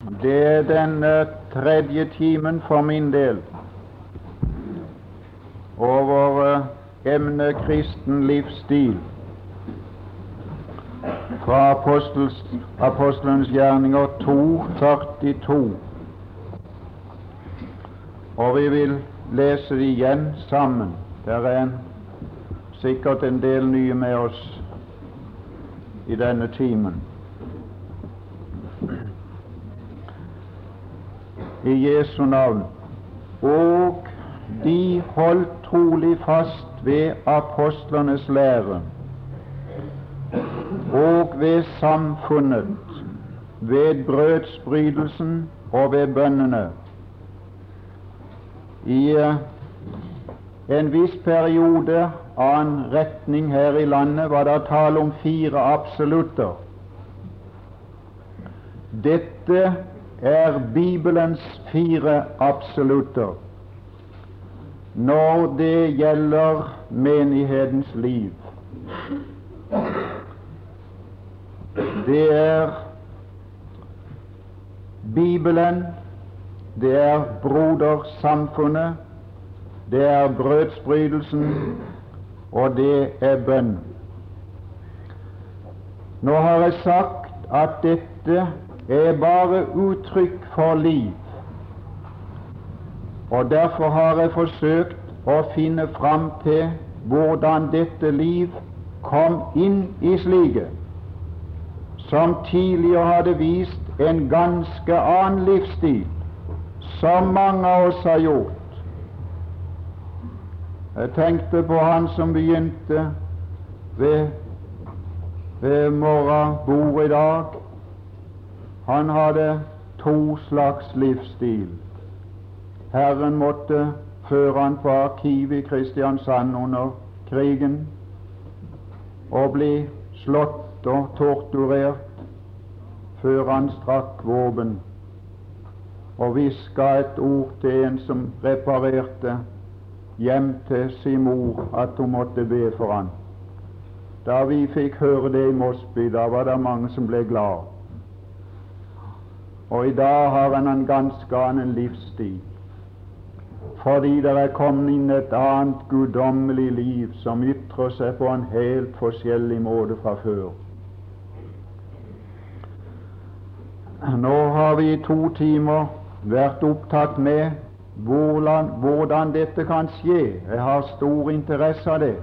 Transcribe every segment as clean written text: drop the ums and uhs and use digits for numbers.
Det er den tredje timen for min del over emnet kristen livsstil fra Apostlenes gjerninger 2:42. Og vi vil lese det igjen sammen. Det er sikkert en del nye med oss i denne timen. I Jesu navn. Og de holdt trolig fast ved apostlenes lære og ved samfunnet, ved brødsbrytelsen og ved bønnene. I en viss periode av en retning her i landet var det tale om 4 absolutter. Dette er Bibelens 4 absolutter når det gjelder menighetens liv. Det er Bibelen, det er brodersamfunnet, det er brødsbrytelsen, og det er bønn. Nå har jeg sagt at dette er bare uttrykk for liv, og derfor har jeg forsøkt å finne fram til hvordan dette liv kom inn i slike som tidligere hadde vist en ganske annen livsstil, som mange av oss har gjort. Jeg tenkte på han som begynte ved morgenbordet i dag. Han hadde 2 slags livsstil. Herren måtte føre han på arkivet i Kristiansand under krigen og bli slått og torturert før han strakk våpen og hviska et ord til en som reparerte hjem til sin mor, at hun måtte be for han. Da vi fikk høre det i Mosby, da var det mange som ble glad. Og i dag har han en ganske annen livsstil, fordi det er kommet inn et annet guddommelig liv som ytrer seg på en helt forskjellig måte fra før. Nå har vi i 2 timer vært opptatt med hvordan dette kan skje. Jeg har stor interesse av det,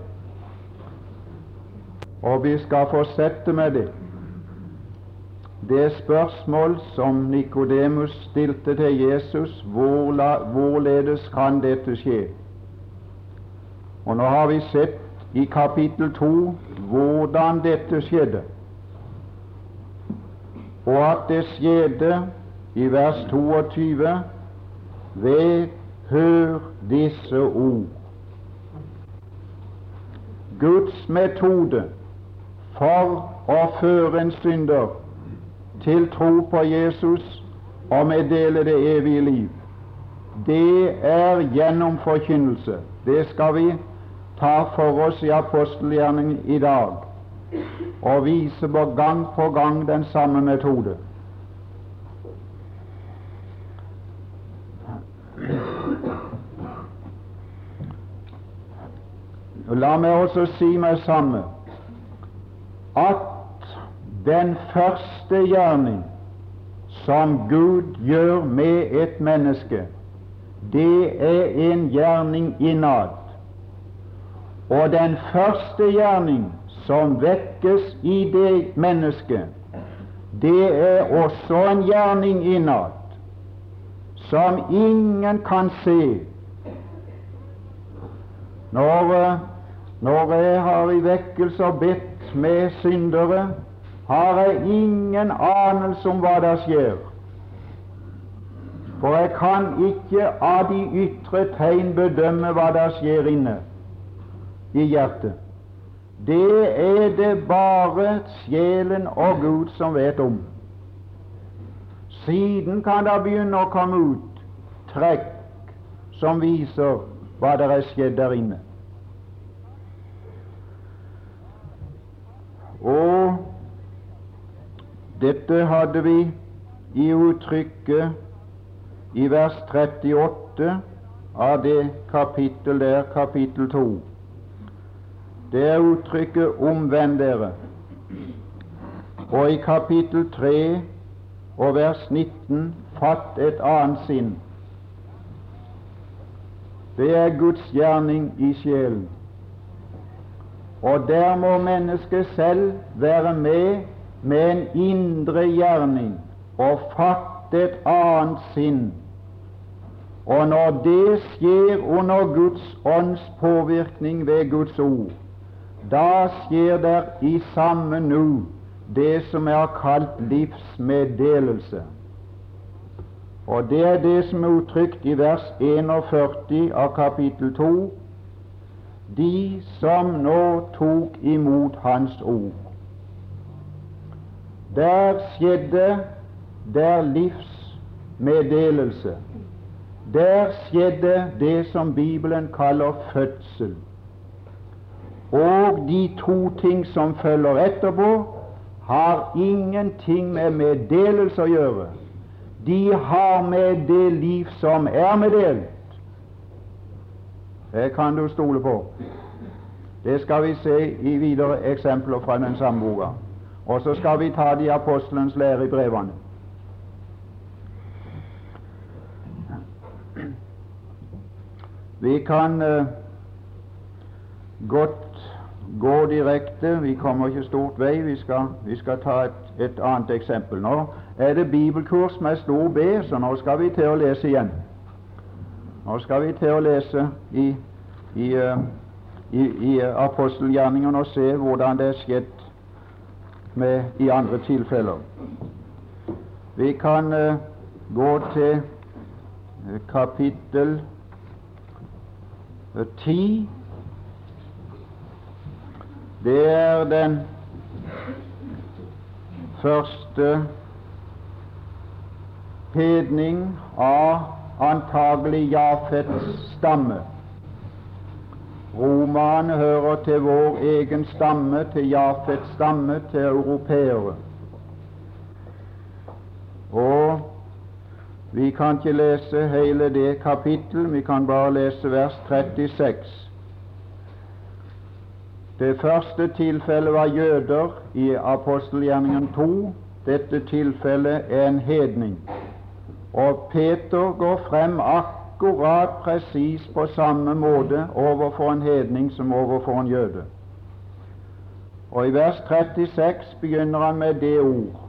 og vi skal fortsette med det. Det spørsmål som Nikodemus stilte til Jesus, hvorledes kan dette skje? Og nå har vi sett i kapittel 2 hvordan dette skjedde, og at det skjedde i vers 22 ved hør disse ord. Guds metode for å føre en synder til tro på Jesus og meddele det evige liv, det er gjennom forkynnelse. Det skal vi ta for oss i apostelgjerningen i dag og vise på gang den samme metode. La meg også si meg samme at den første gjerning som Gud gjør med et menneske, det er en gjerning innad. Og den første gjerning som vekkes i det mennesket, det er også en gjerning innad, som ingen kan se. Når jeg har i vekkelser bedt med syndere, har jeg ingen anelse om hva det skjer, for jeg kan ikke av de ytre tegn bedømme hva det skjer inne i hjertet. Det er det bare sjelen og Gud som vet om. Siden kan det begynne å komme ut trekk som viser hva det er skjedd der inne. Og dette hadde vi i uttrykket i vers 38 av det kapittel der, kapittel 2. Det er uttrykket 'omvend dere'. Og i kapittel 3 og vers 19 fatt et annet sinn. Det er Guds gjerning i sjelen. Og der må mennesket selv være med en indre gjerning og fatte et annet sinn. Og når det skjer under Guds ånds påvirkning ved Guds ord, da skjer der i samme nu det som er kalt livsmeddelelse. Og det er det som er uttrykt i vers 41 av kapittel 2. De som nå tok imot Hans ord. Der skjedde der livsmeddelelse. Der skjedde det som Bibelen kaller fødsel. Og de to ting som følger etterpå, har ingenting med meddelelse å gjøre. De har med det liv som er meddelt. Det kan du stole på. Det skal vi se i videre eksempler fra den samme boka. Og så skal vi ta de apostelens lære i brevene. Vi kan godt gå direkte. Vi kommer ikke stort vei. Vi skal ta et annet eksempel. Nå er det bibelkurs med stor B, så nå skal vi til å lese igjen. Nå skal vi til å lese i apostelgjerningene og se hvordan det er skjedd i andre tilfeller. Vi kan gå til kapittel 10. Det er den første hedning av antagelig Jafets stamme. Romerne hører til vår egen stamme, til Jafets stamme, til europeere. Og vi kan ikke lese hele det kapittel, vi kan bare lese vers 36. Det første tilfellet var jøder i apostelgjerningen 2. Dette tilfellet er en hedning. Og Peter går frem akkurat presis på samme måte overfor en hedning som overfor en jøde. Og i vers 36 begynner han med det ord.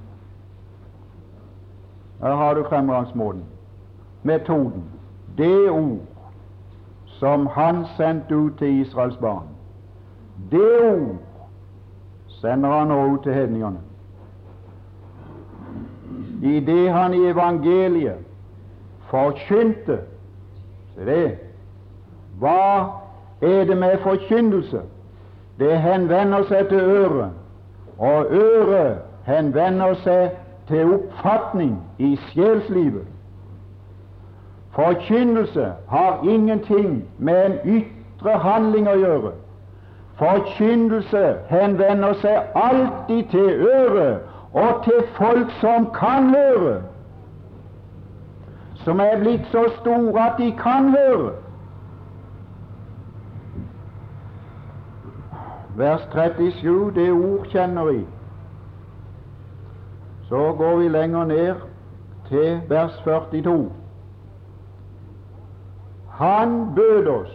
Her har du fremgangsmåten, metoden. Det ord som han sendte ut til Israels barn. Det ord sender han nå ut til hedningene. I det han i evangeliet forkynte. Se det. Hva er det med forkynnelse? Det henvender seg til øret, og øret henvender seg til oppfatning i sjelslivet. Forkynnelse har ingenting med en ytre handling å gjøre. Forkynnelse henvender seg alltid til øret og til folk som kan høre, som er blitt så store at de kan høre. Vers 37, det ord kjenner vi. Så går vi lenger ned til vers 42. Han bød oss.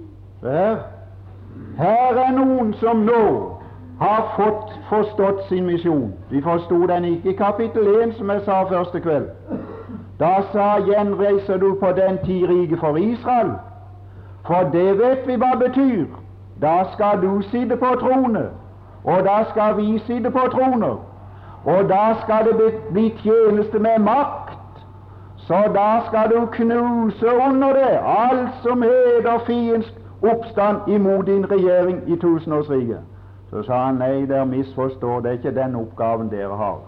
Her er noen som nå har forstått sin misjon. De forstod den ikke i kapittel 1, som jeg sa første kveld. Da sa gjenreiser du på den tid riket for Israel? For det vet vi hva betyr. Da skal du sitte på trone, og da skal vi sitte på troner, og da skal det bli tjeneste med makt. Så da skal du knuse under det alt som heter fiendsk oppstand imot din regjering i tusenårsriket. Så sa han, nei, dere misforstår, det er ikke den oppgaven dere har.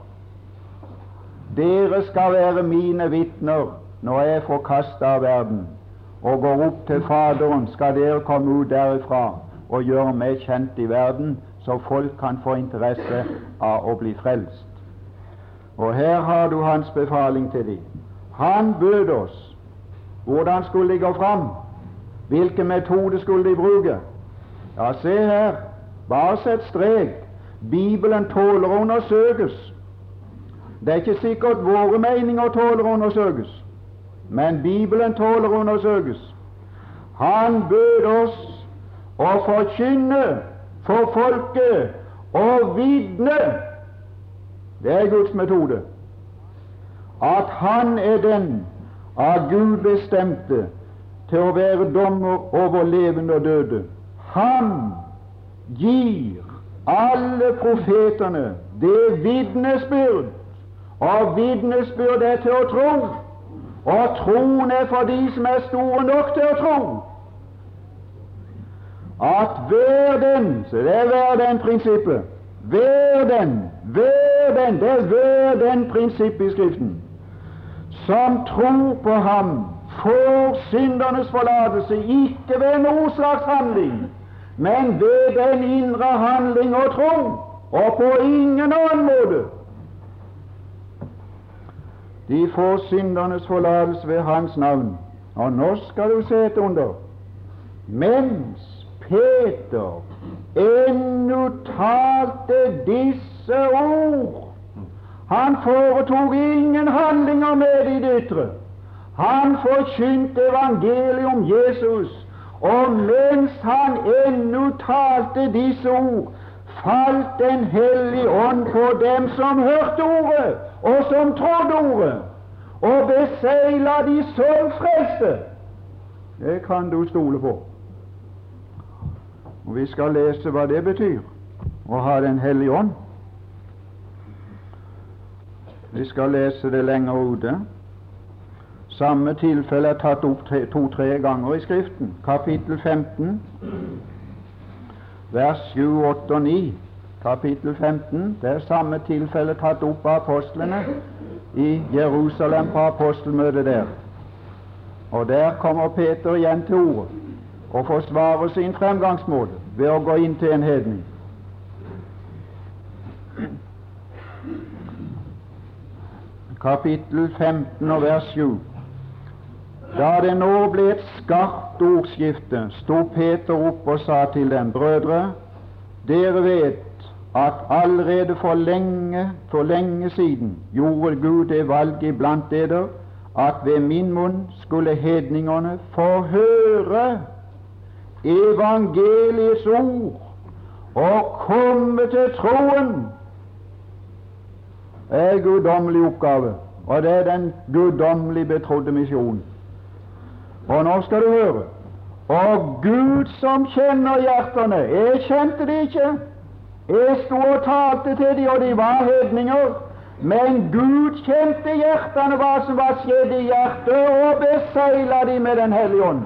Dere skal være mine vitner når jeg er forkastet av verden, og går opp til Faderen, skal dere komme ut derifra og gjøre meg kjent i verden, så folk kan få interesse av å bli frelst. Og her har du hans befaling til dem. Han bød oss hvordan skulle de gå fram, hvilken metode skulle de bruke. Ja, se her, bare sett strek. Bibelen tåler å undersøkes. Det er ikke sikkert våre meninger tåler å undersøkes, men Bibelen tåler å undersøkes. Han bød oss å forkynne for folket og vitne, det er Guds metode, at han er den av Gud bestemte til å være dommer over levende og døde. Han gir alle profetene det vitnesbyrd, og vitnesbyrd er til å tro, og troen er for de som er store nok til å tro. At hver den, så det er hver den prinsippet, hver den, det er hver den prinsippet i Skriften, som tror på ham, får syndernes forlatelse, ikke ved noe slags handling, men ved den indre handling og tro, og på ingen annen måte. De får syndernes forlatelse ved hans navn. Og nå skal du se et under. Mens Peter ennå talte disse ord, han foretok ingen handlinger med i det ytre. Han forkynte evangeliet om Jesus, og mens han ennå talte disse ord, falt Den hellige ånd på dem som hørte ordet, og som trodde ordet, og besegla de som frelste. Det kan du stole på. Og vi skal lese hva det betyr å ha Den hellige ånd. Vi skal lese det lenger ute. Samme tilfelle er tatt opp 2-3 ganger i Skriften. Kapittel 15, vers 7, 8 og 9. Kapittel 15, det er samme tilfelle tatt opp av apostlene i Jerusalem på apostelmøtet der. Og der kommer Peter igjen til ordet og forsvarer sin fremgangsmåte ved å gå inn til en hedning. Kapittel 15 og vers 7. Da det nå ble et skarpt ordskifte, sto Peter opp og sa til dem: Brødre, dere vet at allerede for lenge siden gjorde Gud det valg iblant dere at ved min munn skulle hedningene få høre evangeliets ord og komme til troen. Det er en guddommelig oppgave, og det er den guddommelig betrodde misjonen. Og nå skal du høre. Og Gud som kjenner hjertene, jeg kjente det ikke. Jeg sto og talte til dem, og de var hedninger. Men Gud kjente hjertene, hva som var skjedd i hjertet, og besegla dem med Den hellige ånd.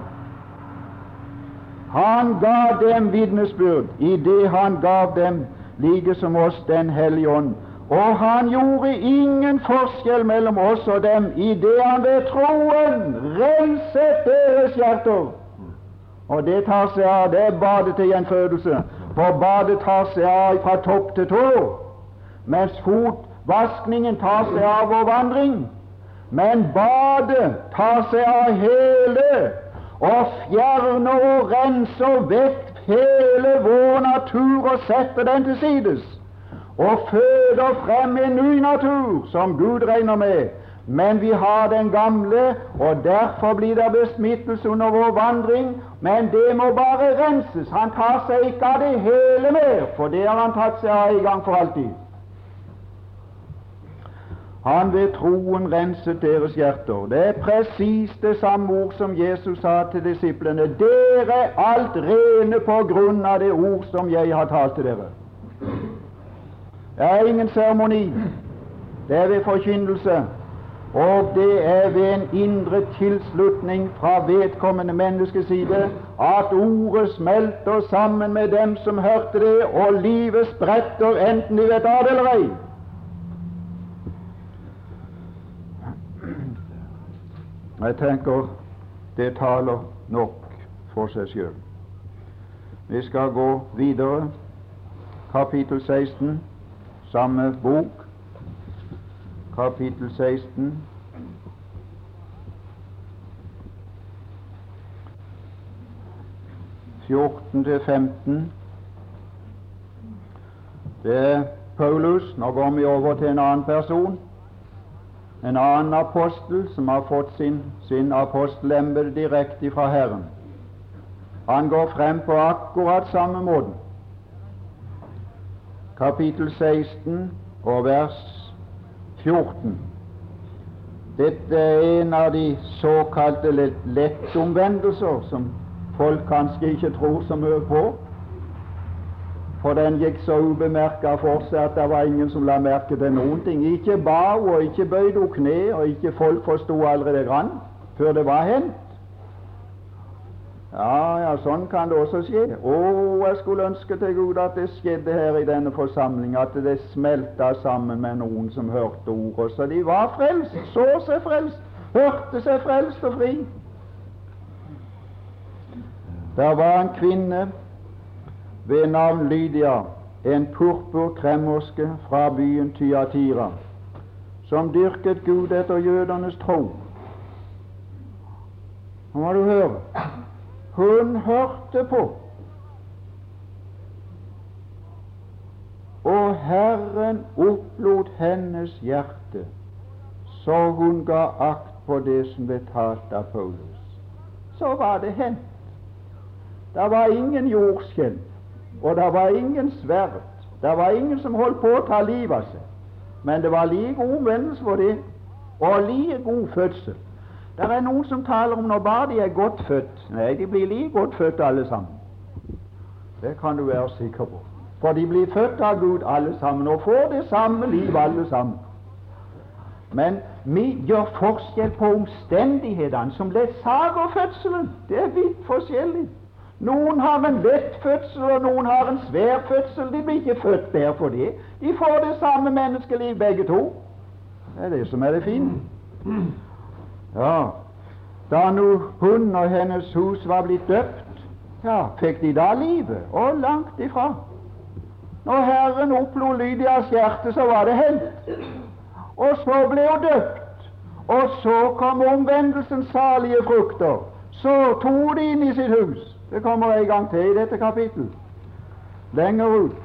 Han gav dem vitnesbyrd i det han gav dem, like som oss, Den hellige ånd. Og han gjorde ingen forskjell mellom oss og dem i det han ved troen renset deres hjerter. Og det tar seg av, det er badet til gjenfødelse, for badet tar seg av fra topp til tå, mens fotvaskningen tar seg av vår vandring. Men badet tar seg av hele, og fjerner og renser vekk hele vår natur og setter den til sides, og føder frem en ny natur som Gud regner med. Men vi har den gamle, og derfor blir det besmittelse under vår vandring, men det må bare renses. Han tar seg ikke av det hele mer, for det har han tatt seg av en gang for alltid. Han ved troen renset deres hjerter. Det er presis det samme ord som Jesus sa til disiplene: dere er alt rene på grunn av det ord som jeg har talt til dere. Det er ingen seremoni, det er ved forkynnelse, og det er ved en indre tilslutning fra vedkommende menneskes side at ordet smelter sammen med dem som hørte det, og livet spretter enten de vet av det eller ei. Jeg tenker det taler nok for seg selv. Vi skal gå videre. Kapittel 16, samme bok. kapittel 16. til 15. Det er Paulus. Nå går vi over til en annen person, en annen apostel som har fått sin apostelembede direkte fra Herren. Han går frem på akkurat samme måten. Kapittel 16 og vers 14. Dette er en av de såkalte lettomvendelser som folk kanskje ikke tror så mye på, for den gikk så ubemerket for seg at det var ingen som la merke til noen ting. Ikke ba og ikke bøyde hun kne, og ikke folk forsto aldri det grann før det var hendt. Ja, sånn kan det også skje. Jeg skulle ønske til Gud at det skjedde her i denne forsamling, at det smelta sammen med noen som hørte ordet, så de var frelst, så seg frelst, hørte seg frelst og fri. Der var en kvinne ved navn Lydia, en purpurkremmerske fra byen Thyatira, som dyrket Gud etter jødernes tro. Nå må du høre. Hun hørte på, og Herren opplot hennes hjerte, så hun ga akt på det som ble talt av Paulus. Så var det hendt. Det var ingen jordskjelv, og det var ingen sverd. Det var ingen som holdt på å ta livet av seg. Men det var like omvendelse for det, og like god fødsel. Det er noen som taler om når bare de er godt født. Nei, de blir like godt født alle sammen. Det kan du være sikker på. For de blir født av Gud alle sammen, og får det samme liv alle sammen. Men vi gjør forskjell på omstendighetene som ledsager fødselen. Det er vidt forskjellig. Noen har en lett fødsel, og noen har en svær fødsel. De blir ikke født der for det. De får det samme menneskeliv begge to. Det er det som er det fine. Ja, da nå hun og hennes hus var blitt døpt, ja, fikk de da livet, og langt ifra. Når Herren opplot Lydias hjerte, så var det hendt. Og så ble hun døpt, og så kom omvendelsens salige frukter. Så tog de inn i sitt hus. Det kommer en gang til i dette kapittel. Lenger ut.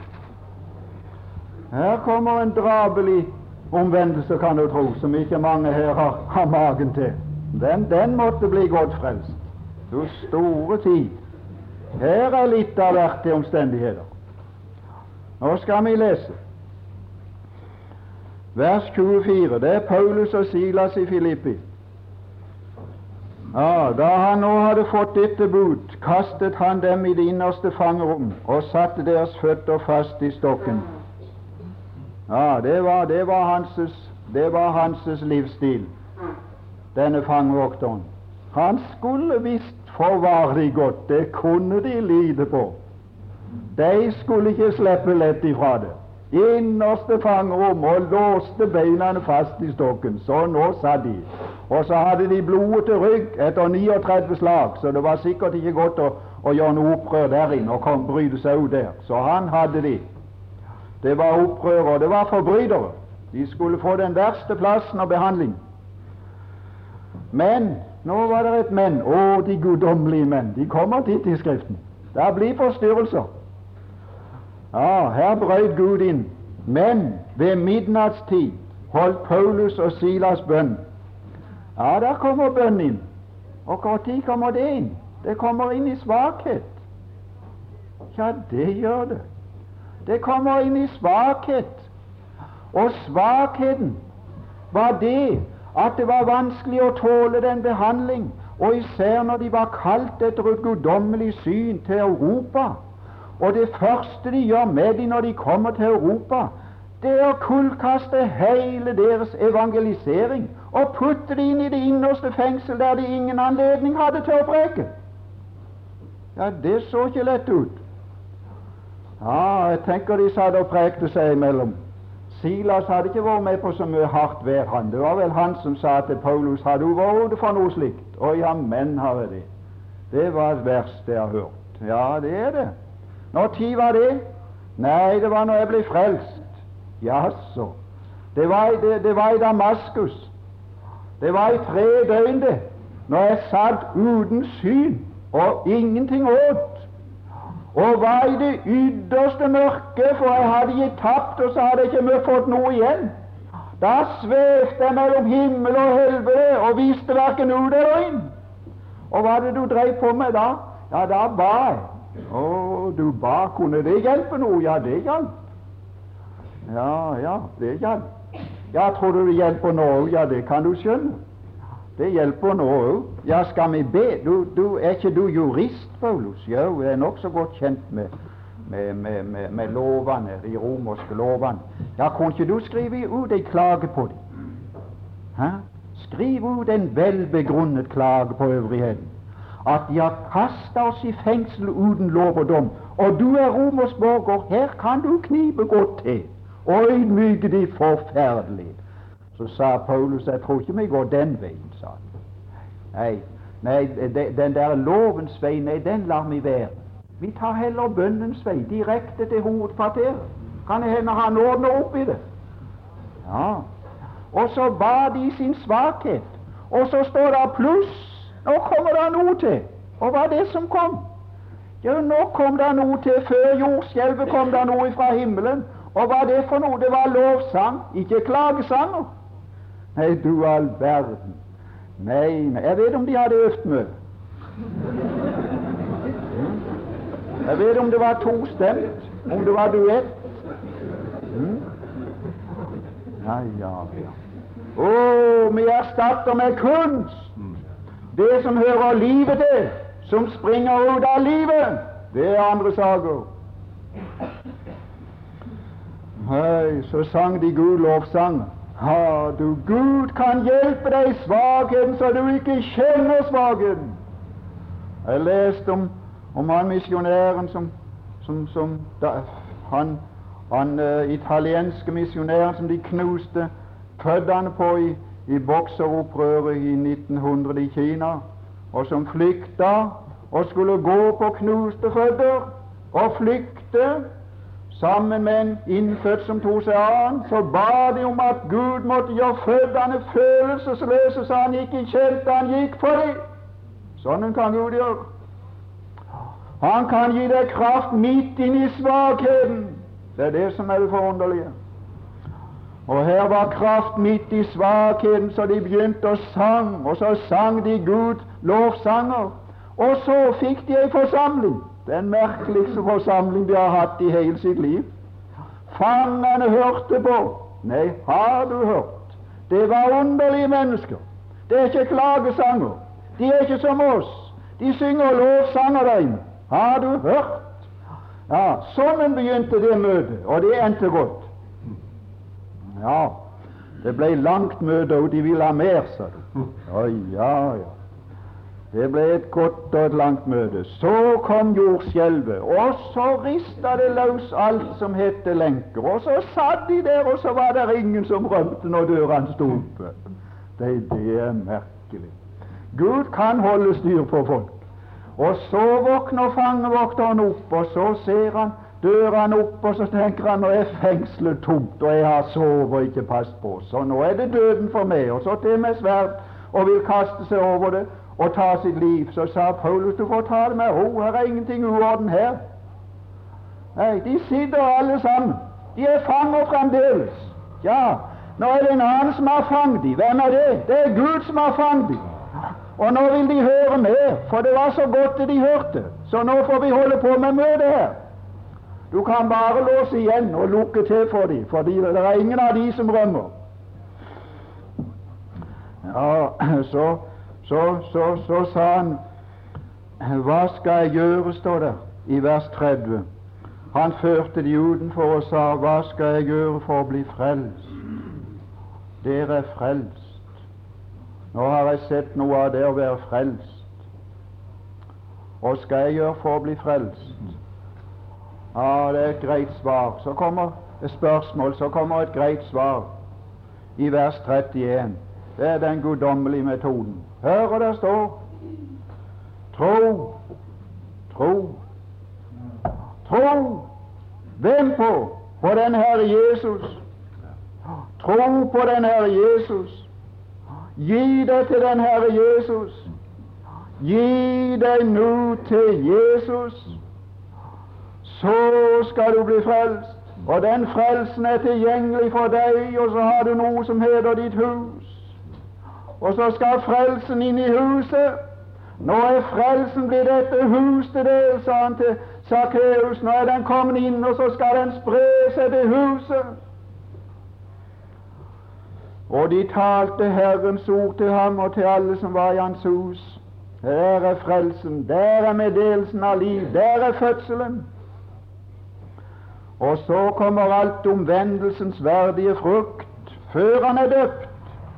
Her kommer en drabelig omvendelse, kan du tro, som ikke mange her har magen til. Den måtte bli godt frelst. Du store tid. Her er litt av hvert til omstendigheter. Nå skal vi lese vers 24. Det er Paulus og Silas i Filippi. Ja, da han nå hadde fått dette bud, kastet han dem i det innerste fangerom og satte deres føtter fast i stokken. Ja, det var hans livsstil, denne fangevokteren. Han skulle visst forvare de godt, det kunne de lide på. De skulle ikke slippe lett ifra det. Innerste fangerom og låste beina fast i stokken. Så nå satt de. Og så hadde de blodet til rygg etter 39 slag, så det var sikkert ikke godt å gjøre noe opprør der inne og bryte seg ut der. Så han hadde de. Det var opprørere, det var forbrytere. De skulle få den verste plassen og behandling. Men nå var det et menn. Å, de guddommelige menn. De kommer dit i Skriften. Det blir forstyrrelser. Ja, her brøt Gud inn. Men ved midnattstid holdt Paulus og Silas bønn. Ja, der kommer bønn inn. Og når kommer det inn? Det kommer inn i svakhet. Ja, det gjør det. Det kommer inn i svakhet. Og svakheten var det at det var vanskelig å tåle den behandling, og især når de var kalt etter et guddommelig syn til Europa. Og det første de gjør med dem når de kommer til Europa, det er å kullkaste hele deres evangelisering og putte det inn i det innerste fengsel der de ingen anledning hadde til å preke. Ja, det så ikke lett ut. Ja, jeg tenker de satt og prekte seg imellom. Silas hadde ikke vært med på så mye hardt vær, han. Det var vel han som sa til Paulus, har du vært ute for noe slikt? Å ja, men har jeg det. Det var det verste jeg har hørt. Ja, det er det. Når tid var det? Nei, det var når jeg ble frelst. Jaså. Det var i Damaskus. Det var i 3 døgn det, når jeg satt uten syn og ingenting åt, og var i det ytterste mørket, for jeg hadde gitt tapt, og så hadde jeg ikke fått noe igjen. Da svevde jeg mellom himmel og helvete og visste hverken ut eller inn. Og hva det du drev på med da? Ja, da ba jeg. Å, du ba, kunne det hjelpe noe? Ja, det hjalp. Ja, det hjalp. Ja, tror du det hjelper nå? Ja, det kan du skjønne. Det hjelper nå. Ja, skal vi be? Er ikke du jurist, Paulus? Jo, jeg er nok så godt kjent med lovene, de romerske lovene. Ja, kunne ikke du skrive ut en klage på dem? Hæ? Skriv ut en velbegrunnet klage på øvrigheten. At de har kastet oss i fengsel uten lov og dom, og du er romersk borger, her kan du knipe godt til og ydmyke de forferdelig. Så sa Paulus, jeg tror ikke vi går den veien, sa han. Nei, den der lovens vei, nei, den lar vi være. Vi tar heller bønnens vei, direkte til hovedkvarteret. Kan det hende han ordner opp i det? Ja. Og så ba de sin svakhet, og så står det pluss. Nå kommer det noe til. Og hva er det som kom? Jo, nå kom det noe til. Før jordskjelvet kom det noe fra himmelen. Og hva er det for noe? Det var lovsang, ikke klagesanger. Nei, du all verden. Nei, jeg vet om de hadde øvd mye. Jeg vet om det var tostemt, om det var duett. Ja. Vi erstatter med kunst det som hører livet til, som springer ut av livet. Det er andre saker. Hei, så sang de Gud lovsang. Ja, du Gud kan hjelpe deg i svakheten, så du ikke kjenner svakheten. Jeg leste om han misjonæren han italienske misjonæren som de knuste føttene på i bokseropprøret i 1900 i Kina, og som flykta og skulle gå på knuste føtter og flykte sammen med en innfødt som tok seg av han. Så ba de om at Gud måtte gjøre føttene følelsesløse, så han ikke kjente han gikk for dem. Sånn kan Gud gjøre. Han kan gi deg kraft midt inn i svakheten. Det er det som er det forunderlige. Og her var kraft midt i svakheten, så de begynte å sang, og så sang de Gud lovsanger. Og så fikk de en forsamling, den merkeligste forsamling de har hatt i hele sitt liv. Fangene hørte på. Nei, har du hørt? Det var underlige mennesker. Det er ikke klagesanger. De er ikke som oss. De synger lovsanger der inne. Har du hørt? Ja, sånn begynte det møtet, og det endte godt. Ja, det ble langt møte, og de ville ha mer, sa du. Ja. Det ble et godt og et langt møte. Så kom jordskjelvet, og så ristet det løs alt som hette lenker, og så satt de der, og så var det ingen som rømte når dørene sto oppe. Det er merkelig. Gud kan holde styr på folk. Og så våkner fangevokteren opp, og så ser han dørene opp, og så tenker han, nå er fengselet tomt, og jeg har sovet og ikke passet på, så nå er det døden for meg. Og så til med sverd og vil kaste seg over det og ta sitt liv. Så sa Paulus, du får ta det med ro, her er ingenting uorden her. Nei, de sitter alle sammen. De er fanger fremdeles. Ja, nå er det en annen som har fanget dem. Hvem er det? Det er Gud som har fanget dem. Og nå vil de høre mer, for det var så godt det de hørte. Så nå får vi holde på med møtet her. Du kan bare låse igjen og lukke til for dem, fordi det er ingen av de som rømmer. Ja, så sa han, hva skal jeg gjøre, står det i vers 30. Han førte de utenfor og sa, hva skal jeg gjøre for å bli frelst? Dere er frelst. Nå har jeg sett noe av det å være frelst. Og skal jeg gjøre for å bli frelst? Ja, det er et greit svar. Så kommer et spørsmål, så kommer et greit svar i vers 31. Det er den guddommelige metoden. Hører det står tro. Hvem på? På den Herre Jesus. Tro på den Herre Jesus. Gi deg til den Herre Jesus. Gi deg nå til Jesus. Så skal du bli frelst. Og den frelsen er tilgjengelig for deg, og så har du noe som heter ditt hus. Og så skal frelsen inn i huset. Nå er frelsen blitt dette hus til del, sa han til Sakkeus. Nå er den kommet inn, og så skal den spre seg til huset. Og de talte Herrens ord til ham og til alle som var i hans hus. Der er frelsen, der er meddelelsen av liv, der er fødselen. Og så kommer alt omvendelsens verdige frukt før han er døpt.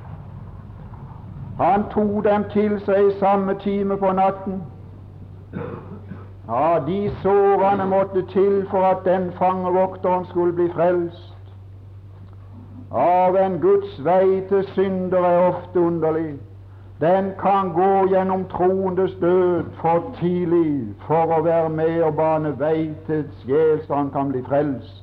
Han tok dem til seg i samme time på natten. Ja, de sårene måtte til for at den fangevokteren skulle bli frelst. Av en Guds vei til synder er ofte underlig. Den kan gå gjennom troendes død for tidlig for å være med og bane vei til et sjel så han kan bli frelst.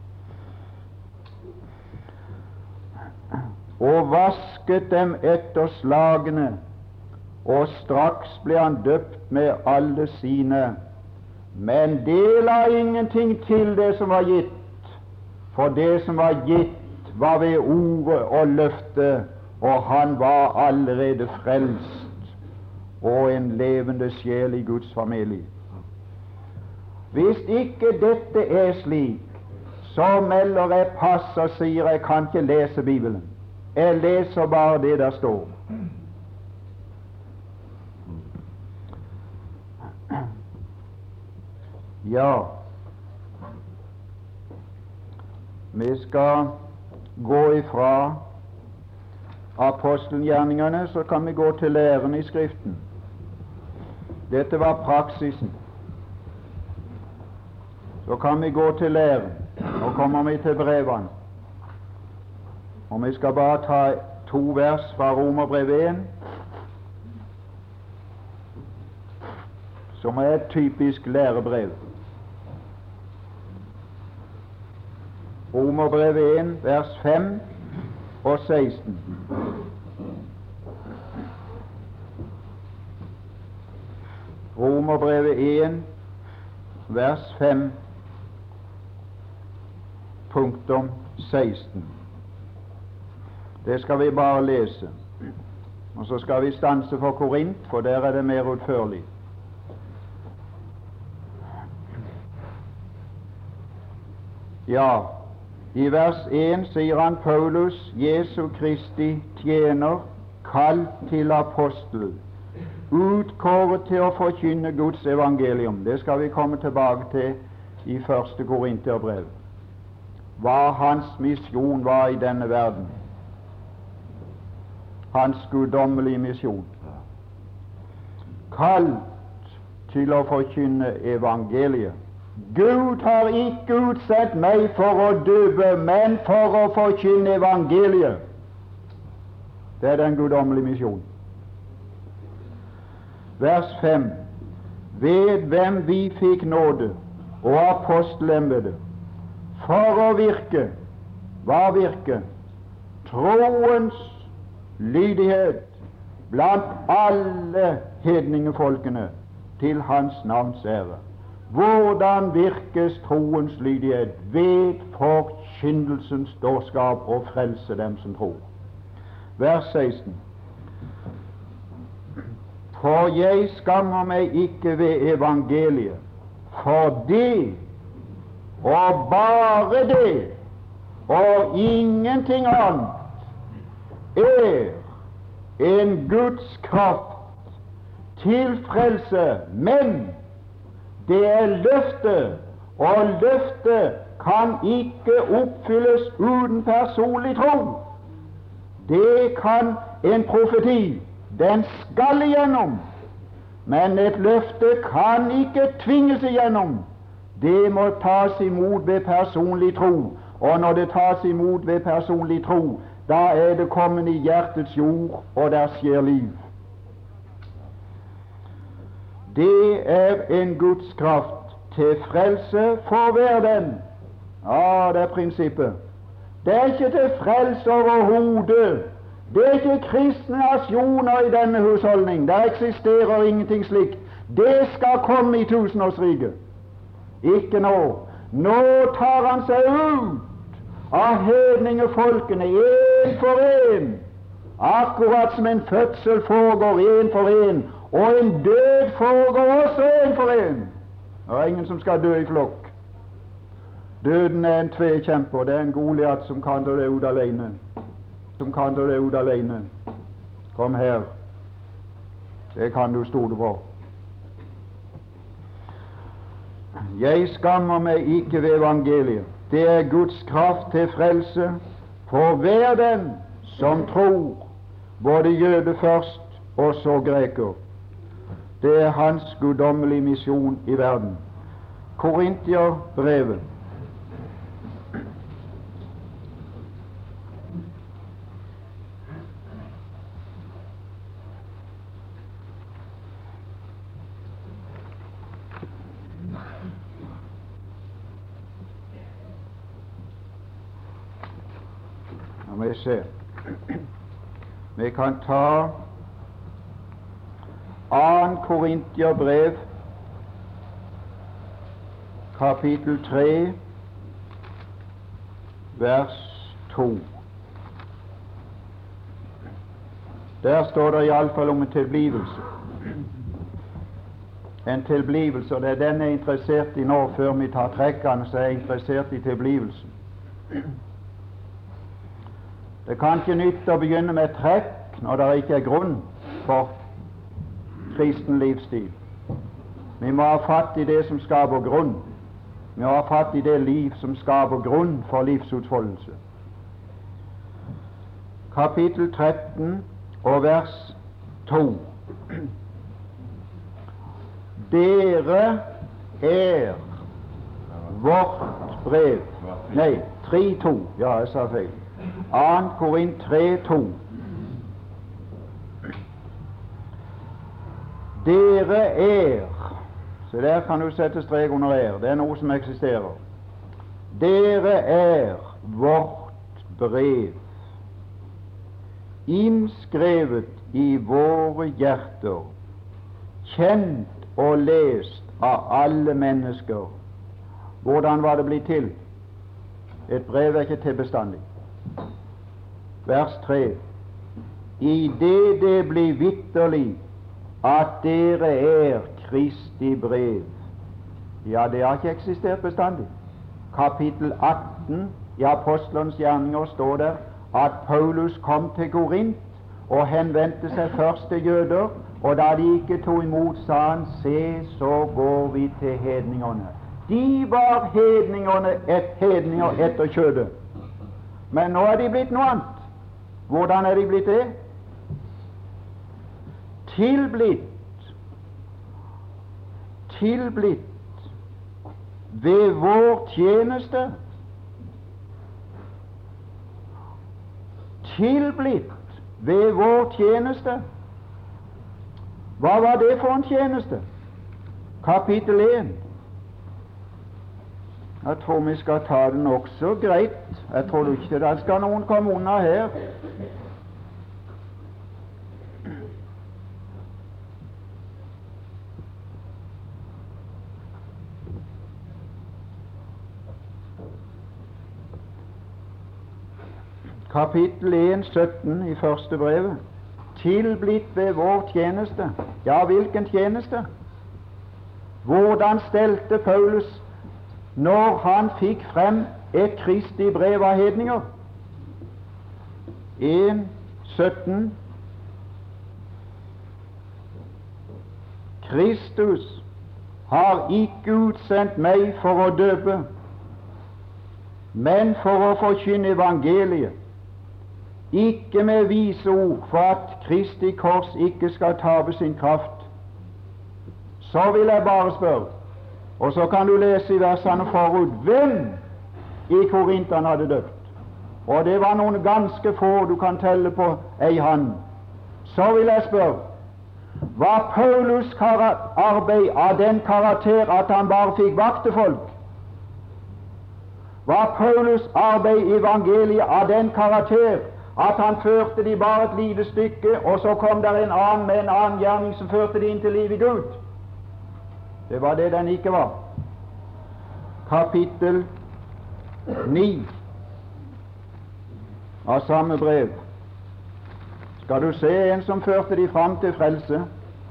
Og vasket dem etter slagene, og straks ble han døpt med alle sine. Men det la ingenting til det som var gitt, for det som var gitt var ved ordet og løftet, og han var allerede frelst og en levende sjel i Guds familie. Hvis ikke dette er slik, så melder jeg pass og sier jeg kan ikke lese Bibelen. Jeg leser bare det der står. Ja, vi skal gå ifra apostelgjerningene, så kan vi gå til læren i Skriften. Dette var praksisen. Så kan vi gå til læren. Nå kommer vi til brevene. Og vi skal bare ta 2 vers fra Romerbrev 1, som er et typisk lærebrev. Romerbrev 1, vers 5 og 16. Romerbrevet 1, vers 5, punktum 16. Det skal vi bare lese. Og så skal vi stanse for Korint, for der er det mer utførlig. Ja, i vers 1 sier han Paulus, Jesu Kristi tjener, kalt til apostel, utkåret til å forkynne Guds evangelium. Det skal vi komme tilbake til i 1. Korinterbrev. Hva hans misjon var i denne verden. Hans guddommelige misjon. Kalt til å forkynne evangeliet. Gud har ikke utsatt meg for å døpe, men for å forkynne evangeliet. Det er den guddommelige misjonen. Vers 5. Ved hvem vi fikk nåde og apostelembetet for å virke. Hva virke? Troens lydighet blant alle hedningefolkene til hans navns ære. Hvordan virkes troens lydighet? Ved forkynnelsens dårskap og frelse dem som tror. Vers 16. For jeg skammer meg ikke ved evangeliet, for det, og bare det, og ingenting annet, er en Guds kraft til frelse, men det er løftet, og løftet kan ikke oppfylles uten personlig tro. Det kan en profeti, den skal igjennom, men et løfte kan ikke tvinges igjennom. Det må tas imot ved personlig tro, og når det tas imot ved personlig tro, da er det kommet i hjertets jord, og der skjer liv. Det er en Guds kraft til frelse for hver den. Ja, det er prinsippet. Det er ikke til frelse overhodet. Det er ikke kristne nasjoner i denne husholdning. Der eksisterer ingenting slikt. Det skal komme i tusenårsriket. Ikke nå. Nå tar han seg ut av hedningefolkene en for en, akkurat som en fødsel foregår en for en, og en død foregår også en for en. Det er ingen som skal dø i flokk. Døden er en tvekjemper. Det er en Goliat som kan dø ut alene. Kom her. Det kan du stole på. Jeg skammer meg ikke ved evangeliet. Det er Guds kraft til frelse for hver den som tror, både jøde først og så greker. Det er hans guddommelige misjon i verden. Korinterbrevet. Vi kan ta 2. Korinterbrev, kapittel 3, vers 2. Der står det iallfall om en tilblivelse. En tilblivelse, og det er den jeg er interessert i nå. Før vi tar trekkene, så er jeg interessert i tilblivelsen. Det kan ikke nytte å begynne med trekk når det ikke er grunn for kristen livsstil. Vi må ha fatt i det som skaper grunn. Vi må ha fatt i det liv som skaper grunn for livsutfoldelse. Kapittel 13 og vers 2. Dere er vårt brev. Nei, 3:2. Ja, jeg sa feil. 2. Korint 3:2. Dere er, så der kan du sette strek under er, det er noe som eksisterer. Dere er vårt brev, innskrevet i våre hjerter, kjent og lest av alle mennesker. Hvordan var det blitt til? Et brev er ikke til bestandig. Vers 3. I det blir vitterlig at dere er Kristi brev. Ja, det har ikke eksistert bestandig. Kapittel 18 i Apostlenes gjerninger står der at Paulus kom til Korint og henvendte seg først til jøder, og da de ikke tog imot, sa han, se, så går vi til hedningene. De var hedninger etter kjødet. Men nå er de blitt noe annet. Hvordan er de blitt det? Tilblitt ved vår tjeneste. Tilblitt ved vår tjeneste. Hva var det for en tjeneste? Kapittel 1. Jeg tror vi skal ta den også greit. Jeg tror ikke det skal noen komme unna her. Kapittel 1, 17 i første brevet. Tilblitt ved vår tjeneste. Ja, hvilken tjeneste? Hvordan stelte Paulus når han fikk frem et Kristi brev av hedninger? 1, 17. Kristus har ikke utsendt meg for å døpe, men for å forkynne evangeliet, ikke med vise ord, for at Kristi kors ikke skal tape sin kraft. Så vil jeg bare spørre, og så kan du lese i versene forut hvem i Korintene hadde døpt. Og det var noen ganske få, du kan telle på ei hand. Så vil jeg spørre, var Paulus arbeid av den karakter at han bare fikk vaktefolk? var Paulus' arbeid i evangeliet av den karakter at han førte de bare et lite stykke, og så kom der en annen med en annen gjerning som førte de inn til liv i Gud. Det var det den ikke var. Kapittel 9 av samme brev skal du se en som førte de fram til frelse.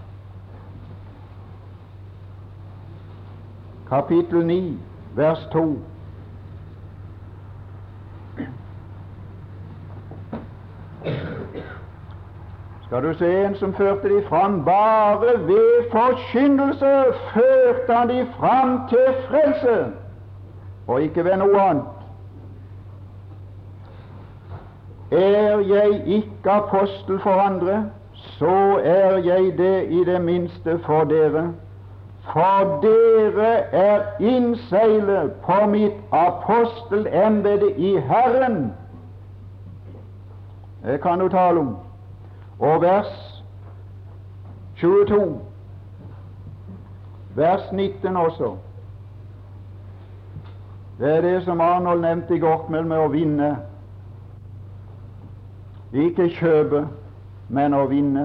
Kapittel 9, vers 2. Skal du se en som førte de fram, bare ved forkynnelse førte han de fram til frelse, og ikke ved noe annet. Er jeg ikke apostel for andre, så er jeg det i det minste for dere. For dere er innseilet på mitt apostelembete i Herren. Det kan du tale om. Og vers 22, vers 19 også. Det er det som Arnold nevnte i går kveld med å vinne. Ikke kjøpe, men å vinne.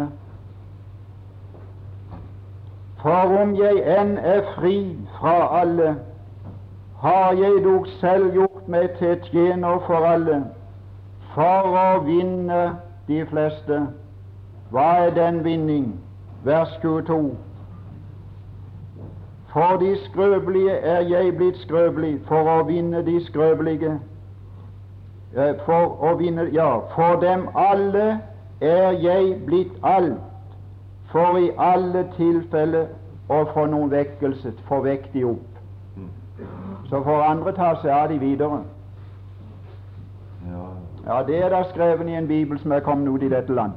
For om jeg enn er fri fra alle, har jeg dog selv gjort meg til tjener for alle, for å vinne de fleste. Hva er den vinning? Vers 22. For de skrøpelige er jeg blitt skrøpelig, for å vinne de skrøpelige. For dem alle er jeg blitt alt, for i alle tilfeller å få noen vekkelse, få vekk de opp. Så får andre ta seg av de videre. Ja, det er da skrevet i en bibel som er kommet ut i dette land.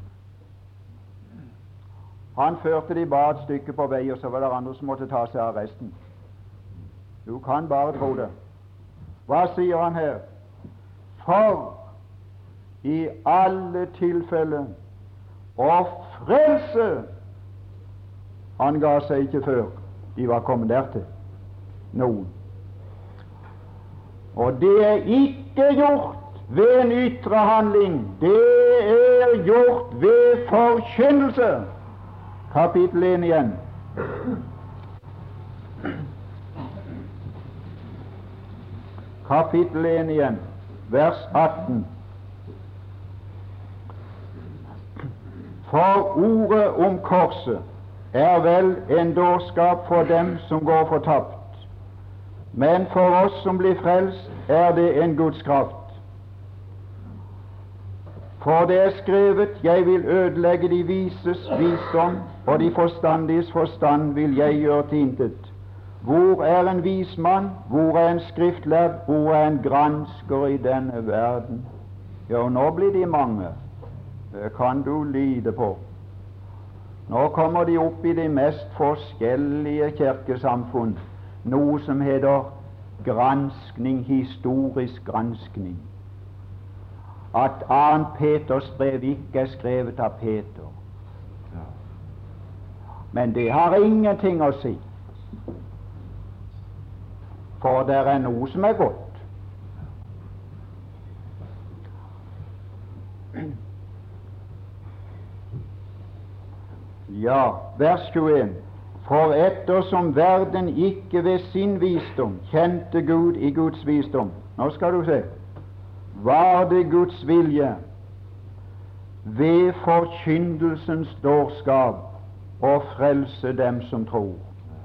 Han førte de bare et stykke på vei, og så var det andre som måtte ta seg av resten. Du kan bare tro det. Hva sier han her? For i alle tilfeller å frelse. Han ga seg ikke før de var kommet dertil, noen. Og det er ikke gjort ved en ytre handling, det er gjort ved forkynnelse. Kapittel 1 igjen. Kapittel 1 igjen, vers 18. For ordet om korset er vel en dårskap for dem som går fortapt, men for oss som blir frelst, er det en Guds kraft. For det er skrevet, jeg vil ødelegge de vises visdom, og de forstandiges forstand vil jeg gjøre til intet. Hvor er en vis mann? Hvor er en skriftlærd? Hvor er en gransker i denne verden? Jo, nå blir de mange. Det kan du lide på. Nå kommer de opp i de mest forskjellige kirkesamfunn, noe som heter granskning, historisk granskning. At 2. Peters brev ikke er skrevet av Peter. Men det har ingenting å si, for det er noe som er godt. Ja, vers 21. For ettersom verden ikke ved sin visdom kjente Gud i Guds visdom. Nå skal du se. Var det Guds vilje ved forkynnelsens dårskap å frelse dem som tror.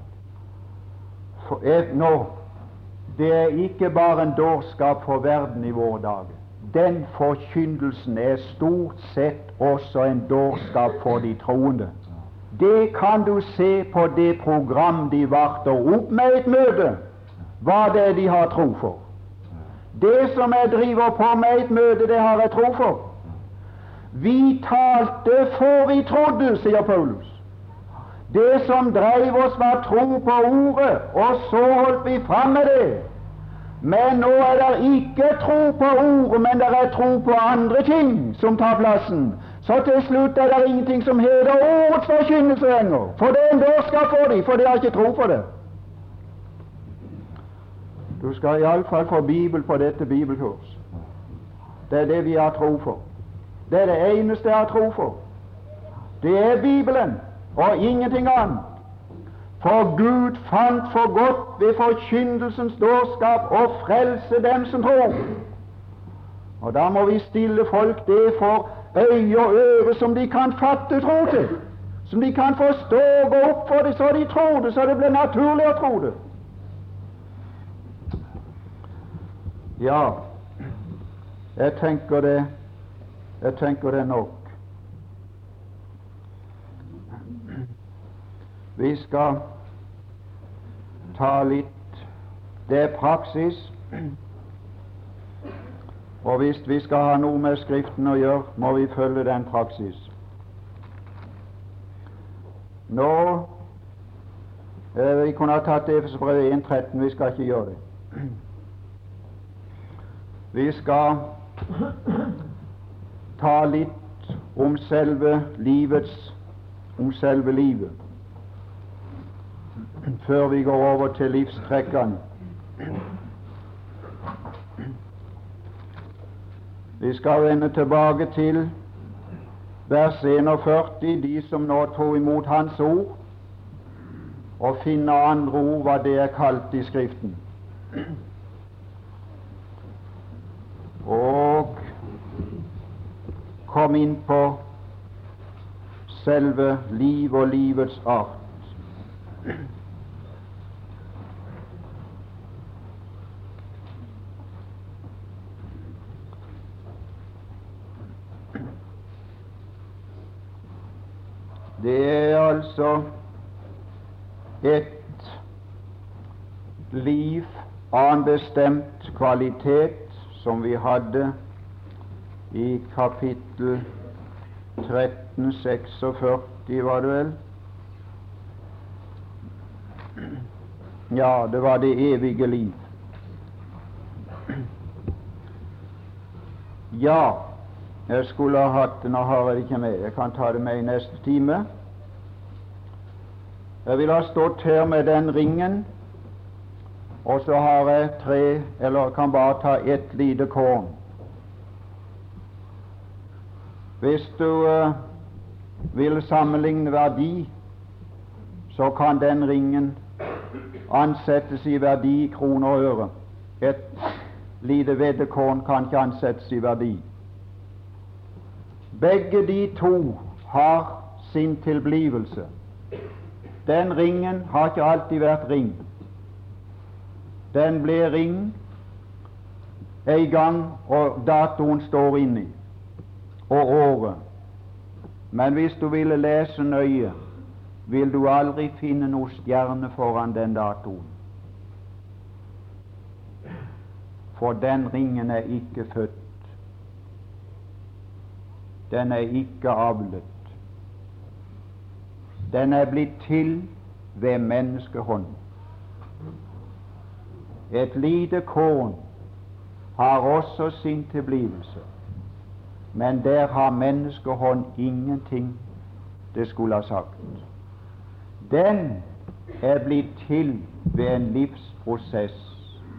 Nå, det er ikke bare en dårskap for verden i våre dager. Den forkynnelsen er stort sett også en dårskap for de troende. Det kan du se på det program de varter opp med et møte, hva det er de har tro for. Det som jeg driver på med et møte, det har jeg tro for. Vi talte for vi trodde, sier Paulus. Det som drev oss var tro på ordet, og så holdt vi fram med det. Men nå er det ikke tro på ordet, men det er tro på andre ting som tar plassen. Så til slutt er det ingenting som heter ordets forkynnelse lenger. For det er en dårskap for dem, for de har ikke tro på det. Du skal iallfall få Bibel på dette bibelkurs. Det er det vi har tro for. Det er det eneste jeg har tro for. Det er Bibelen og ingenting annet. For Gud fant for godt ved forkynnelsens dårskap å frelse dem som tror. Og da må vi stille folk det for øye og øre som de kan fatte tro til, som de kan forstå og gå opp for det så de tror det, så det blir naturlig å tro det. Ja, jeg tenker det nok. Vi skal ta litt, det er praksis, og hvis vi skal ha noe med Skriften å gjøre, må vi følge den praksis. Nå, vi kunne ha tatt Efeserbrevet 1:13, vi skal ikke gjøre det. Vi skal ta litt om selve livet, før vi går over til livstrekkene. Vi skal vende tilbake til vers 41, de som nå tog imot Hans ord, og finne andre ord hva det er kalt i Skriften. Og kom inn på selve liv og livets art. Det er altså et liv av en bestemt kvalitet som vi hadde i kapittel 13:46, var det vel? Ja, det var det evige liv. Ja, jeg skulle ha hatt det, nå har jeg det ikke med. Jeg kan ta det med i neste time. Jeg vil ha stått her med den ringen, og så har jeg tre, eller kan bare ta ett lite korn. Hvis du vil sammenligne verdi, så kan den ringen ansettes i verdi i kroner og øre. Et lite veddekorn kan ikke ansettes i verdi. Begge de to har sin tilblivelse. Den ringen har ikke alltid vært ring. Den ble ring en gang, og datoen står inni, og året. Men hvis du ville lese nøye, vil du aldri finne noe stjerne foran den datoen. For den ringen er ikke født. Den er ikke avlet. Den er blitt til ved menneskehånd. Et lite korn har også sin tilblivelse, men der har menneskehånd ingenting det skulle ha sagt. Den er blitt til ved en livsprosess.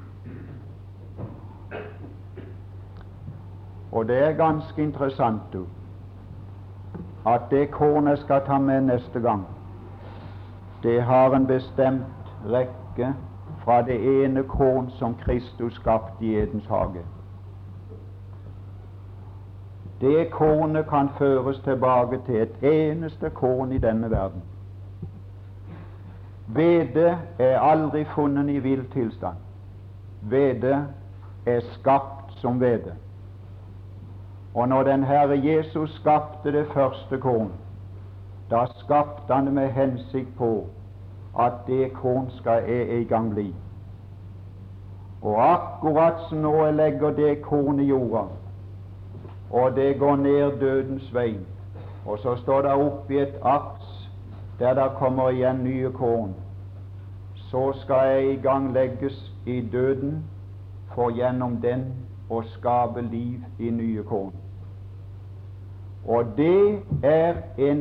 Og det er ganske interessant at det kornet jeg skal ta med neste gang, det har en bestemt rekke fra det ene korn som Kristus skapte i Edens hage. Det kornet kan føres tilbake til et eneste korn i denne verden. Hvete er aldri funnet i vill tilstand. Hvete er skapt som hvete. Og når den Herre Jesus skapte det første korn, da skapte han det med hensikt på at det korn skal en gang bli. Og akkurat som nå jeg legger det korn i jorda, og det går ned dødens vei, og så står det oppi et aks der det kommer igjen nye korn, så skal jeg en gang legges i døden for gjennom den å skape liv i nye korn. Og det er en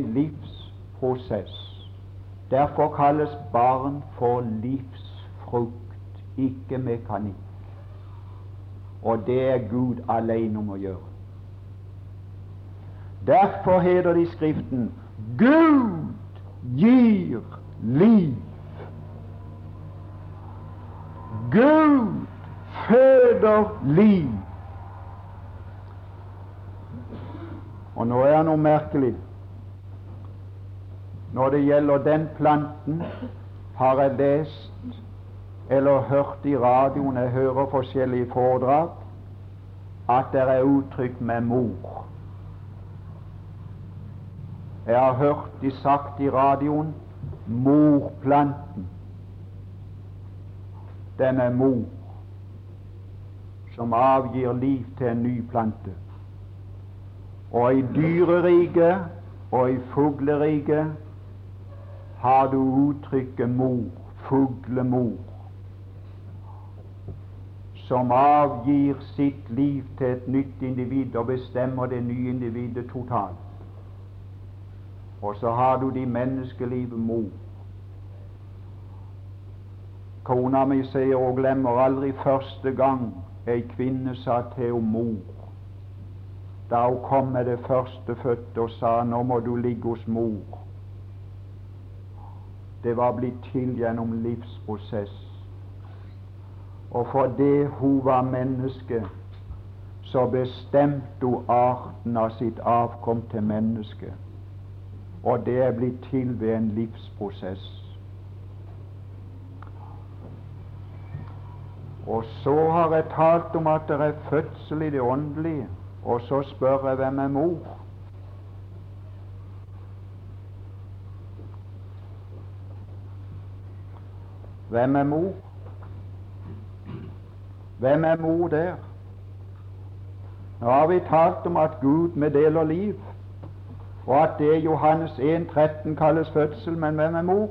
livsprosess. Derfor kalles barn for livsfrukt ikke mekanikk. Og det er Gud alene om å gjøre. Derfor heter det i Skriften: Gud gir liv. Gud føder liv. Og nå er det noe merkelig. Når det gjelder den planten, har jeg lest eller hørt i radioen, jeg hører forskjellige foredrag, at det er uttrykk med mor. Jeg har hørt de sagt i radioen: morplanten. Den er mor som avgir liv til en ny plante. Og i dyreriket og i fugleriket har du uttrykket mor, fuglemor, som avgir sitt liv til et nytt individ og bestemmer det nye individet totalt. Og så har du de menneskelive mor. Kona mi sier og glemmer aldri første gang ei kvinne sa til henne mor. Da hun kom med det førstefødte og sa: nå må du ligge hos mor. Det var blitt til gjennom livsprosess. Og fordi hun var menneske, så bestemte hun arten av sitt avkom til menneske. Og det er blitt til ved en livsprosess. Og så har jeg talt om at det er fødsel i det åndelige, og så spør jeg: hvem er mor? Hvem er mor? Hvem er mor der? Nå har vi talt om at Gud meddeler liv, og at det Johannes 1,13 kalles fødsel, men hvem er mor?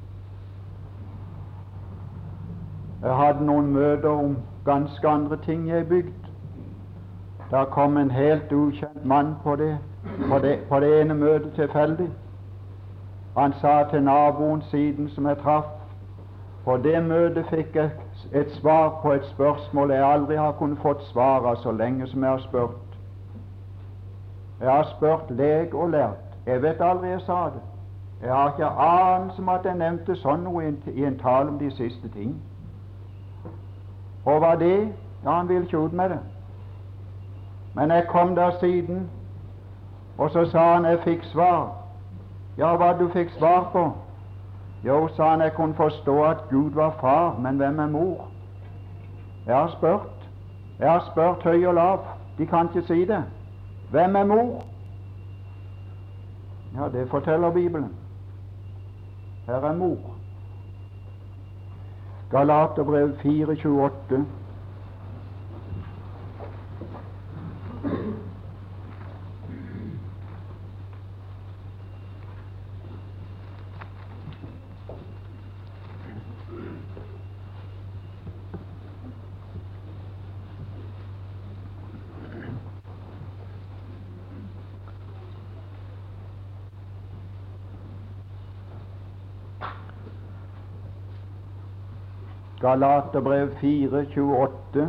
Jeg hadde noen møter om ganske andre ting i ei bygd. Der kom en helt ukjent mann på det ene møtet tilfeldig. Han sa til naboen siden som jeg traff: på det møtet fikk jeg et svar på et spørsmål jeg aldri har kunnet fått svar av så lenge som jeg har spurt. Jeg har spurt lek og lært. Jeg vet aldri jeg sa det. Jeg har ikke anelse om at jeg nevnte sånn noe i en tale om de siste ting. Og hva det? Ja, han ville ikke ut med det. Men jeg kom der siden, og så sa han: jeg fikk svar. Ja, hva du fikk svar på? Jo, sa han, jeg kunne forstå at Gud var far, men hvem er mor? Jeg har spurt høy og lav. De kan ikke si det. Hvem er mor? Ja, det forteller Bibelen. Her er mor. Galaterbrev 4,28. Galaterbrev 4,28.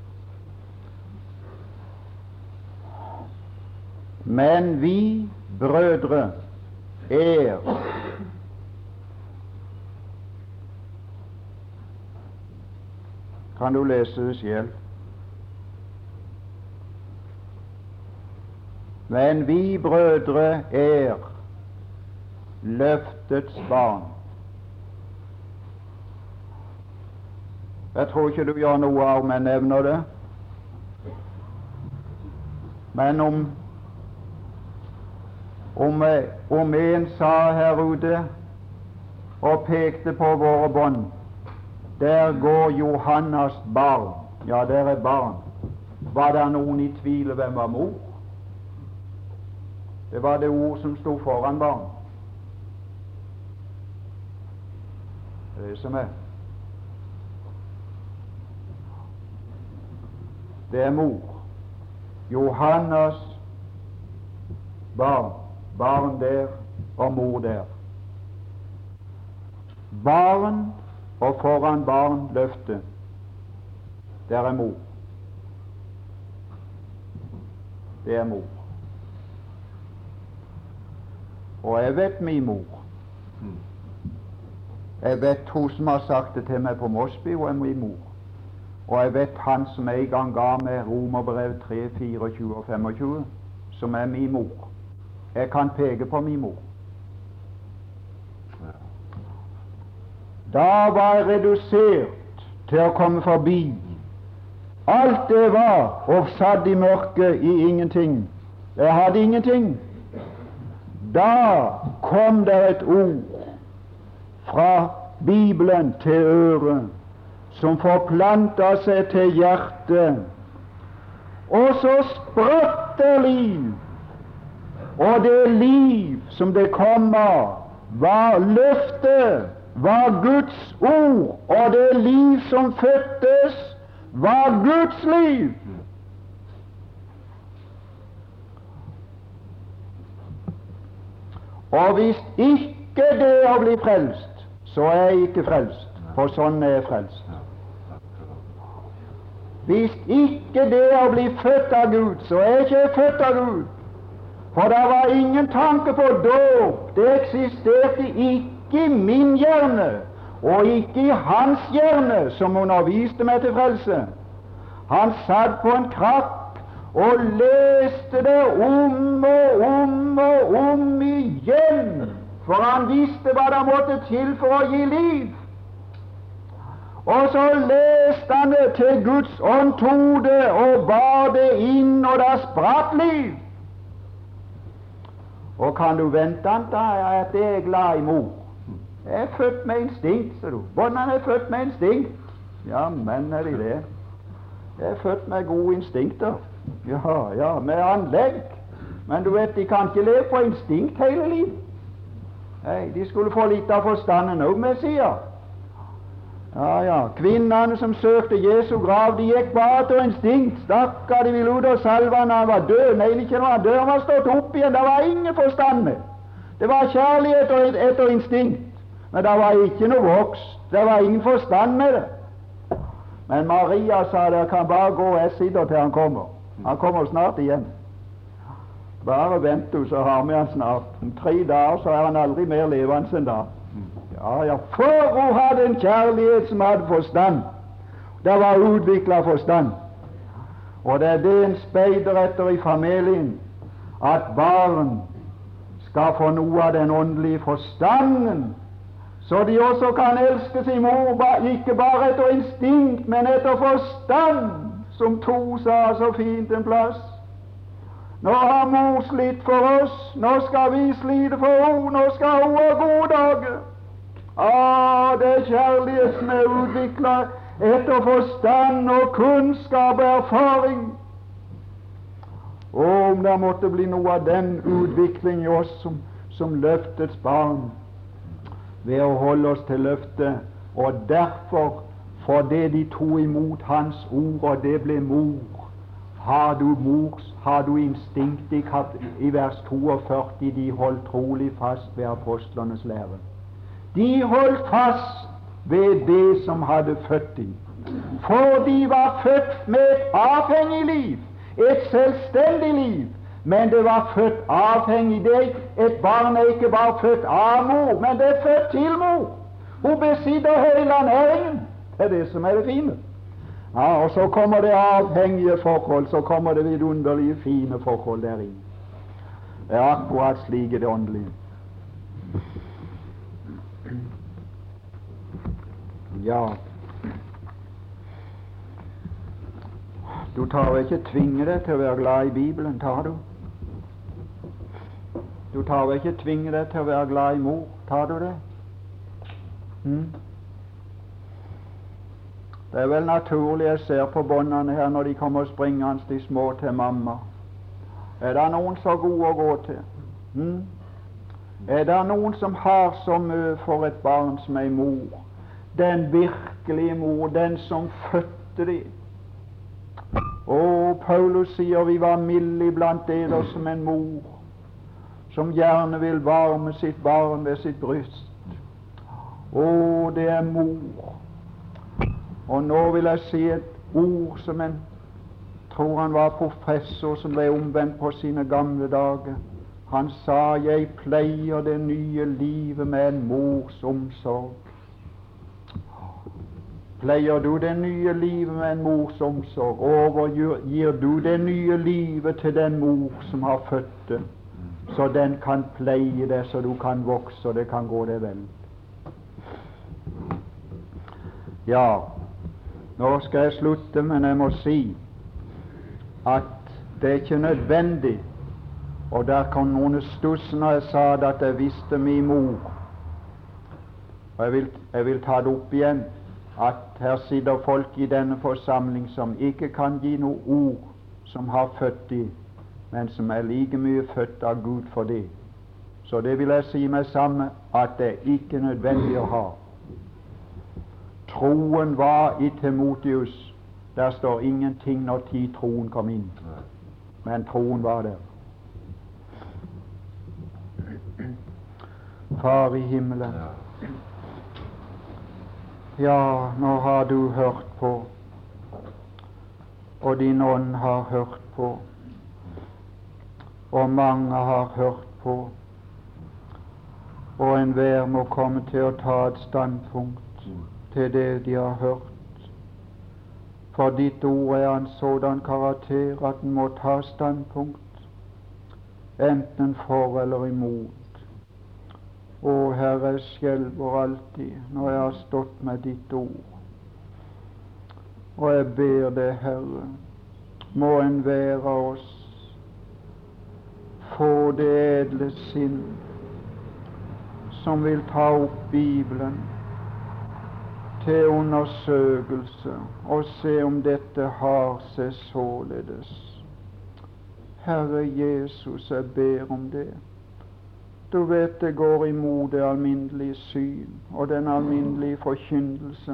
Men vi, brødre, Kan du lese det selv? Men vi, brødre, løftets barn. Jeg tror ikke du gjør noe av om jeg nevner det. Men om en sa her ute og pekte på våre bånd: der går Johannas barn. Ja, der er barn. Var det noen i tvil hvem var mor? Det var det ord som sto foran barn. Det er det som er. Det er mor. Johannas barn. Barn der og mor der. Barn og foran barn løfte. Der er mor. Det er mor. Og jeg vet min mor. Jeg vet hun som har sagt det til meg på Mosby, hun er min mor. Og jeg vet han som en gang ga meg Romerbrev 3, 24 og 25, som er min mor. Jeg kan peke på min mor. Da var jeg redusert til å komme forbi alt det var, og satt i mørket i ingenting. Jeg hadde ingenting. Da kom det et ord fra Bibelen til øret, som forplanta seg til hjertet, og så spratt det liv. Og det liv som det kom av, var løftet, var Guds ord, og det liv som fødtes, var Guds liv. Og hvis ikke det å bli frelst, så er jeg ikke frelst, for sånn er jeg frelst. Hvis ikke det å bli født av Gud, så er jeg ikke født av Gud. For det var ingen tanke på dåp. Det eksisterte ikke i min hjerne, og ikke i hans hjerne, som underviste meg til frelse. Han satt på en krakk og leste det om og om og om igjen, for han visste hva det måtte til for å gi liv. Og så leste han det til Guds ånd tok det og bar det inn, og det spratt liv. Og kan du vente at jeg er glad i mor? Jeg er født med instinkt, ser du. Hvordan er født med instinkt? Ja, men er de det? Jeg er født med gode instinkter. Ja, med anlegg. Men du vet, de kan ikke leve på instinkt hele livet. Nei, de skulle få litt av forstanden òg, Messias. Ja, kvinnene som søkte Jesu grav, de gikk bare etter instinkt. Stakkar, de ville ut og salve han når han var død. Nei, ikke når han var død, han var stått opp igjen. Det var ingen forstand med. Det var kjærlighet etter instinkt. Men det var ikke noe vokst. Det var ingen forstand med det. Men Maria sa det kan bare gå, jeg sitter til han kommer. Han kommer snart igjen. Bare vent du, så har vi han snart. Om 3 dager så er han aldri mer levende enn da. Ja, for hun hadde en kjærlighet som hadde forstand. Det var utviklet forstand. Og det er det en speider etter i familien, at barn skal få noe av den åndelige forstanden, så de også kan elske sin mor, ikke bare etter instinkt, men etter forstand, som To sa så fint en plass. Nå har mor slitt for oss, nå skal vi slite for henne, nå skal hun ha gode dager. Det er kjærlighet som er utviklet etter forstand og kunnskap og erfaring. Og om det måtte bli noe av den utvikling i oss som løftets barn, ved å holde oss til løftet, og derfor, fordi de tok imot hans ord, og det ble mor, har du instinkt i vers 42, de holdt trolig fast ved apostlenes lære. De holdt fast ved det som hadde født dem, for de var født med et avhengig liv, et selvstendig liv, men det var født avhengig. Et barn er ikke bare født av mor, men det er født til mor. Hun besitter hele næringen. Det er det som er det fine. Og så kommer det avhengige forhold, så kommer det vidunderlige, fine forhold deri. Det er akkurat slik i det åndelige. Ja, du tar ikke tvinge deg til å være glad i Bibelen, tar du? Du tar ikke tvinge deg til å være glad i mor, tar du det? Det er vel naturlig jeg ser på båndene her når de kommer springende de små til mamma. Er det noen så gode å gå til? Er det noen som har så mye for et barn som ei mor? Den virkelige mor, den som fødte de. Paulus sier vi var milde iblant dere som en mor, som gjerne vil varme sitt barn ved sitt bryst. Det er mor. Og nå vil jeg si ord som en tror han var professor som ble omvendt på sine gamle dager. Han sa: jeg pleier det nye livet med en mors omsorg. Pleier du det nye livet med en mors omsorg? Overgir du det nye livet til den mor som har født det, så den kan pleie det, så du kan vokse og det kan gå deg vel? Ja, nå skal jeg slutte, men jeg må si at det er ikke nødvendig, og der kom noen stuss når jeg sa det, at jeg visste min mor. Og jeg vil ta det opp igjen, at her sitter folk i denne forsamling som ikke kan gi noe ord som har født de, men som er like mye født av Gud for det. Så det vil jeg si med samme, at det er ikke nødvendig å ha. Troen var i Timotius. Der står ingenting når tid troen kom inn, men troen var der. Far i himmelen, ja, nå har du hørt på, og din ånd har hørt på, og mange har hørt på, og enhver må komme til å ta et standpunkt til det de har hørt. For ditt ord er en sådan karakter at en må ta standpunkt, enten for eller imot. Å Herre, jeg skjelver alltid når jeg har stått med ditt ord. Og jeg ber deg, Herre, må enhver av oss få det edle sinn som vil ta opp Bibelen til undersøkelse og se om dette har seg således. Herre Jesus, jeg ber om det. Du vet det går imot det alminnelige syn og den alminnelige forkynnelse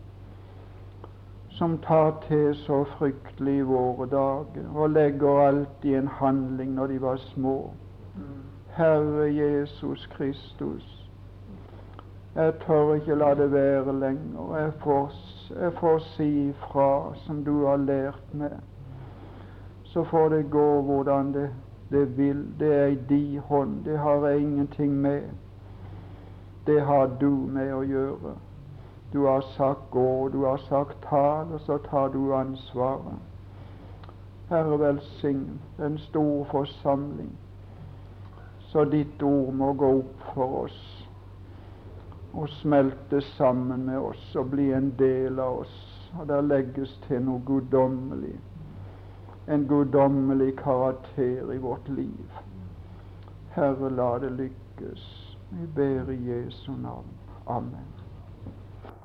som tar til så fryktelig i våre dager og legger alt i en handling når de var små. Herre Jesus Kristus, jeg tør ikke la det være lenger. Jeg får si ifra som du har lært meg. Så får det gå hvordan det vil. Det er i din hånd. Det har jeg ingenting med. Det har du med å gjøre. Du har sagt gå, du har sagt tal, og så tar du ansvaret. Herre, velsign den store forsamling, så ditt ord må gå opp for oss og smelte sammen med oss og bli en del av oss, og der legges til noe guddommelig, en guddommelig karakter i vårt liv. Herre, la det lykkes. Vi ber i Jesu navn. Amen.